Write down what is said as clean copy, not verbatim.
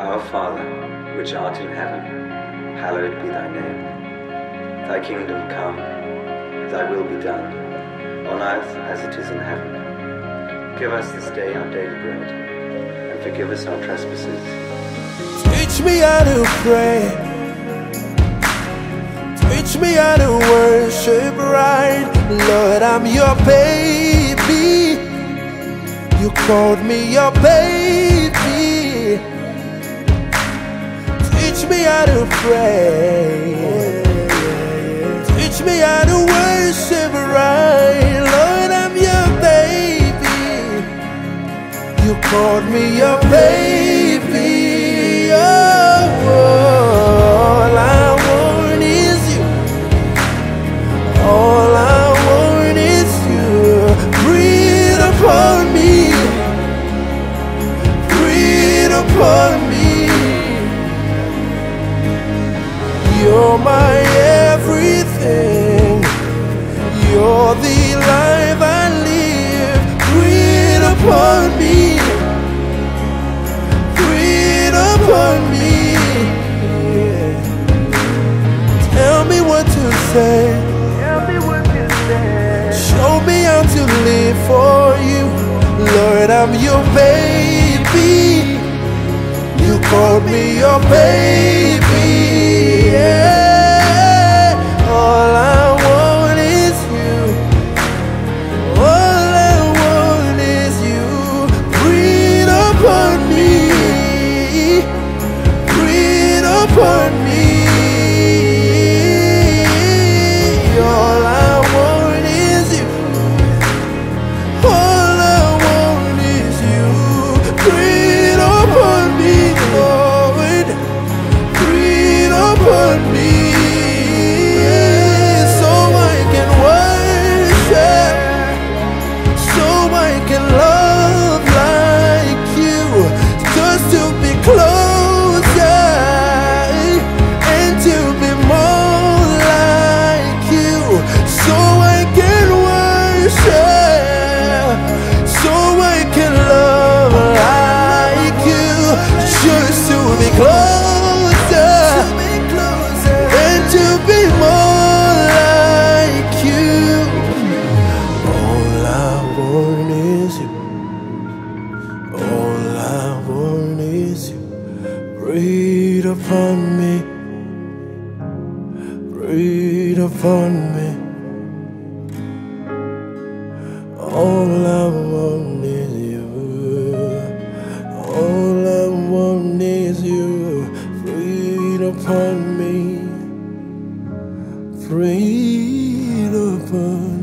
Our Father, which art in heaven, hallowed be thy name. Thy kingdom come, thy will be done, on earth as it is in heaven. Give us this day our daily bread, and forgive us our trespasses. Teach me how to pray. Teach me how to worship right. Lord, I'm your baby. You called me your baby. Teach me how to pray. Teach me how to worship right. Lord, I'm your baby. You called me your baby. Oh, all I want is you. All I want is you. Breathe upon me. Breathe upon me. You're my everything. You're the life I live. Breathe upon me. Breathe upon me. Tell me what to say. Show me how to live for you. Lord, I'm your baby. You called me your baby. Yeah. All I want is you. All I want is you. Breathe upon me. Breathe upon me. All I want is you. All I want is you. Breathe upon me, Lord. Breathe upon me. So I can worship, so I can love like you. Just to be closer and to be more like you. So I can worship, so I can love like you. Just to be closer and to be more like you. All I want is you. All I want is you. Breathe upon me. Breathe upon me. All I want is you. All I want is you. Breathe upon me. Breathe upon me.